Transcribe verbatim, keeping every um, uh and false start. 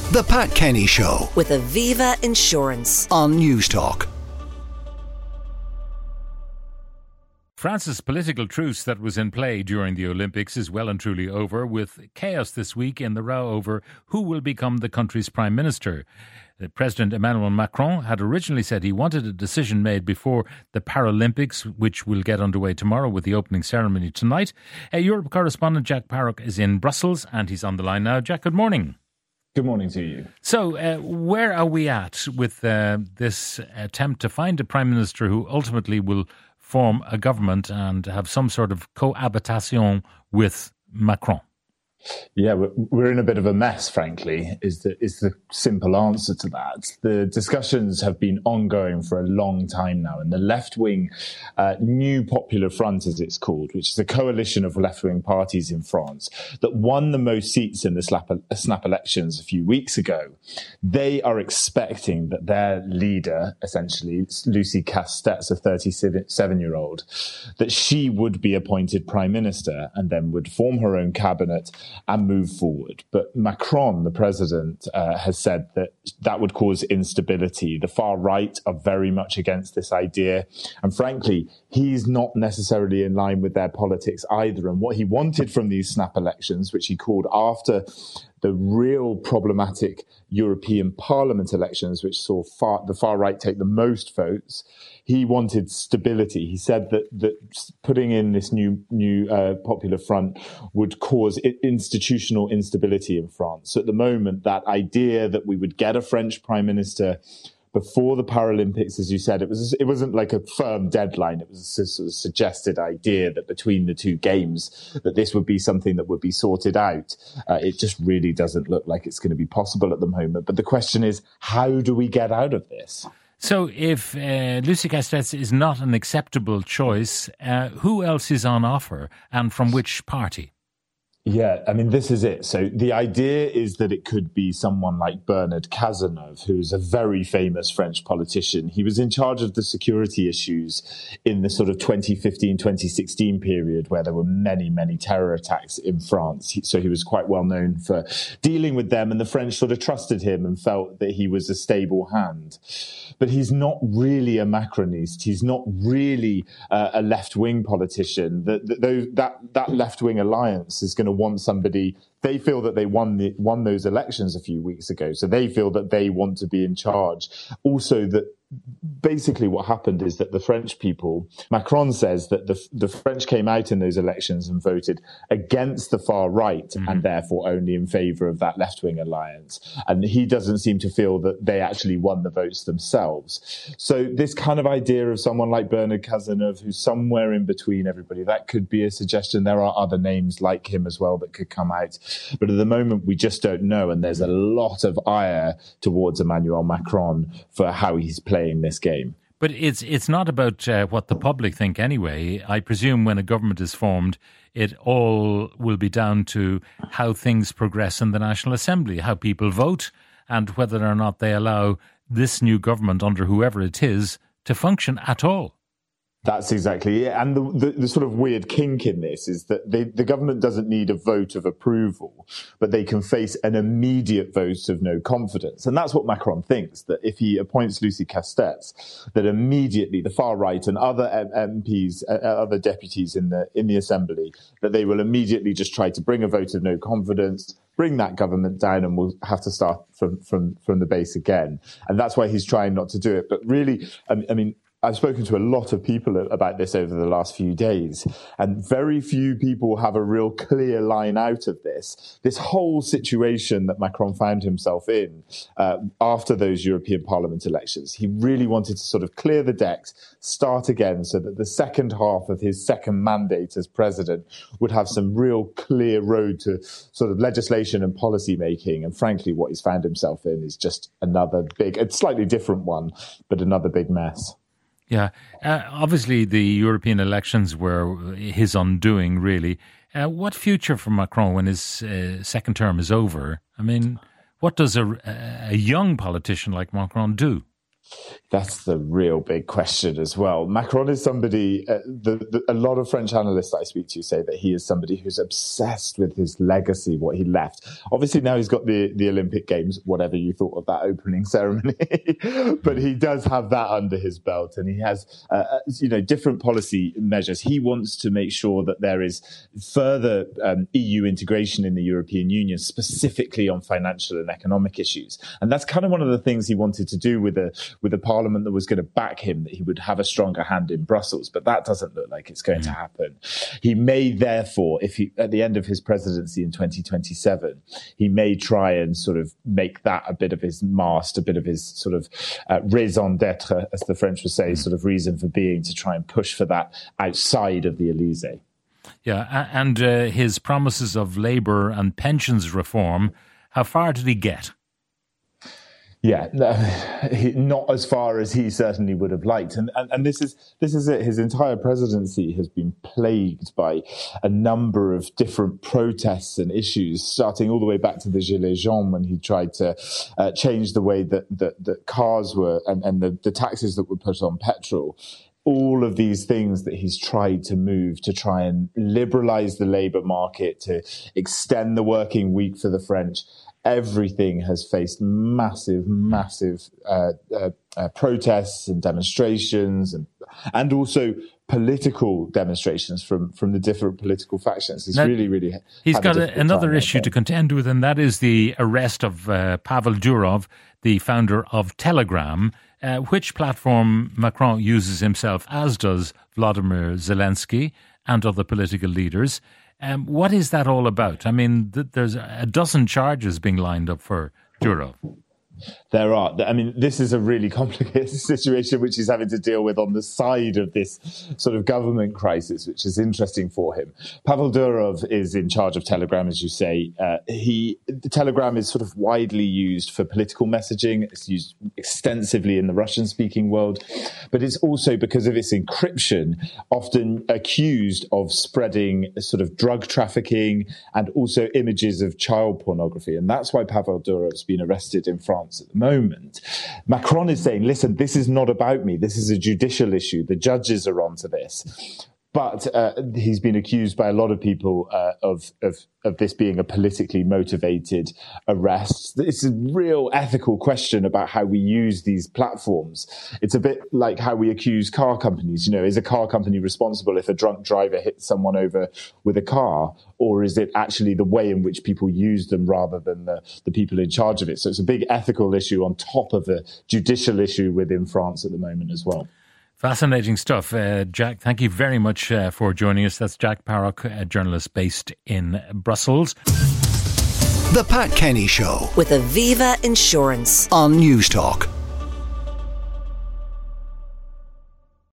The Pat Kenny Show with Aviva Insurance on Newstalk. France's political truce that was in play during the Olympics is well and truly over, with chaos this week in the row over who will become the country's prime minister. President Emmanuel Macron had originally said he wanted a decision made before the Paralympics, which will get underway tomorrow with the opening ceremony tonight. Uh, Europe correspondent Jack Parrock is in Brussels and he's on the line now. Jack, good morning. Good morning to you. So, uh, where are we at with uh, this attempt to find a prime minister who ultimately will form a government and have some sort of cohabitation with Macron? Yeah, we're in a bit of a mess, frankly, is the, is the simple answer to that. The discussions have been ongoing for a long time now, and the left-wing uh, New Popular Front, as it's called, which is a coalition of left-wing parties in France that won the most seats in the snap, snap elections a few weeks ago, they are expecting that their leader, essentially, Lucie Castex, a thirty-seven-year-old, that she would be appointed prime minister and then would form her own cabinet and move forward. But Macron, the president, uh, has said that that would cause instability. The far right are very much against this idea. And frankly, he's not necessarily in line with their politics either. And what he wanted from these snap elections, which he called after the real problematic European Parliament elections, which saw far, the far right take the most votes, he wanted stability. He said that, that putting in this new new uh, Popular Front would cause institutional instability in France. So at the moment, that idea that we would get a French prime minister before the Paralympics, as you said, it was it wasn't like a firm deadline. It was a sort of suggested idea that between the two games, that this would be something that would be sorted out. Uh, it just really doesn't look like it's going to be possible at the moment. But the question is, how do we get out of this? So if uh, Lucie Castex is not an acceptable choice, uh, who else is on offer and from which party? Yeah, I mean, this is it. So the idea is that it could be someone like Bernard Cazeneuve, who's a very famous French politician. He was in charge of the security issues in the sort of twenty fifteen, twenty sixteen period where there were many, many terror attacks in France. So he was quite well known for dealing with them, and the French sort of trusted him and felt that he was a stable hand. But he's not really a Macroniste. He's not really uh, a left-wing politician. That that that, that left-wing alliance is going to want somebody. They feel that they won the, won those elections a few weeks ago, so they feel that they want to be in charge. Also, that basically what happened is that the French people, Macron says that the the French came out in those elections and voted against the far right, mm-hmm. and therefore only in favour of that left-wing alliance. And he doesn't seem to feel that they actually won the votes themselves. So this kind of idea of someone like Bernard Cazeneuve, who's somewhere in between everybody, that could be a suggestion. There are other names like him as well that could come out. But at the moment, we just don't know. And there's a lot of ire towards Emmanuel Macron for how he's playing this game. But it's it's not about uh, what the public think anyway. I presume when a government is formed, it all will be down to how things progress in the National Assembly, how people vote, and whether or not they allow this new government, under whoever it is, to function at all. That's exactly it. And the, the, the sort of weird kink in this is that they, the government doesn't need a vote of approval, but they can face an immediate vote of no confidence. And that's what Macron thinks, that if he appoints Lucie Castex, that immediately the far right and other M Ps, uh, other deputies in the in the assembly, that they will immediately just try to bring a vote of no confidence, bring that government down, and we'll have to start from, from, from the base again. And that's why he's trying not to do it. But really, I, I mean, I've spoken to a lot of people about this over the last few days, and very few people have a real clear line out of this. This whole situation that Macron found himself in uh, after those European Parliament elections, he really wanted to sort of clear the decks, start again, so that the second half of his second mandate as president would have some real clear road to sort of legislation and policy making. And frankly, what he's found himself in is just another big, a slightly different one, but another big mess. Yeah, uh, obviously the European elections were his undoing, really. Uh, what future for Macron when his uh, second term is over? I mean, what does a, a young politician like Macron do? That's the real big question as well. Macron is somebody, uh, the, the, a lot of French analysts I speak to say that he is somebody who's obsessed with his legacy, what he left. Obviously now he's got the, the Olympic Games, whatever you thought of that opening ceremony, but he does have that under his belt, and he has, uh, you know, different policy measures. He wants to make sure that there is further um, E U integration in the European Union, specifically on financial and economic issues. And that's kind of one of the things he wanted to do with a, with a parliament that was going to back him, that he would have a stronger hand in Brussels, but that doesn't look like it's going to happen. He may therefore, if he, at the end of his presidency in twenty twenty-seven, he may try and sort of make that a bit of his mast, a bit of his sort of uh, raison d'etre, as the French would say, sort of reason for being, to try and push for that outside of the Elysée. Yeah, and uh, his promises of labour and pensions reform, how far did he get? Yeah, no, he, not as far as he certainly would have liked. And, and, and this is this is it. His entire presidency has been plagued by a number of different protests and issues, starting all the way back to the Gilets jaunes, when he tried to uh, change the way that, that, that cars were and, and the, the taxes that were put on petrol. All of these things that he's tried to move to try and liberalize the labour market, to extend the working week for the French. Everything has faced massive, massive uh, uh, uh, protests and demonstrations, and and also political demonstrations from, from the different political factions. He's now, really, really. He's got a, another issue to contend with, and that is the arrest of uh, Pavel Durov, the founder of Telegram, uh, which platform Macron uses himself, as does Vladimir Zelensky and other political leaders. Um, what is that all about? I mean, th- there's a dozen charges being lined up for Durov. There are. I mean, this is a really complicated situation which he's having to deal with on the side of this sort of government crisis, which is interesting for him. Pavel Durov is in charge of Telegram, as you say. Uh, he, Telegram is sort of widely used for political messaging. It's used extensively in the Russian-speaking world, but it's also, because of its encryption, often accused of spreading sort of drug trafficking and also images of child pornography. And that's why Pavel Durov's been arrested in France at the moment. Macron is saying, listen, this is not about me. This is a judicial issue. The judges are onto this. But uh, he's been accused by a lot of people uh, of, of of this being a politically motivated arrest. It's a real ethical question about how we use these platforms. It's a bit like how we accuse car companies. You know, is a car company responsible if a drunk driver hits someone over with a car? Or is it actually the way in which people use them rather than the, the people in charge of it? So it's a big ethical issue on top of a judicial issue within France at the moment as well. Fascinating stuff. Uh, Jack, thank you very much uh, for joining us. That's Jack Parrock, a journalist based in Brussels. The Pat Kenny Show with Aviva Insurance on News Talk.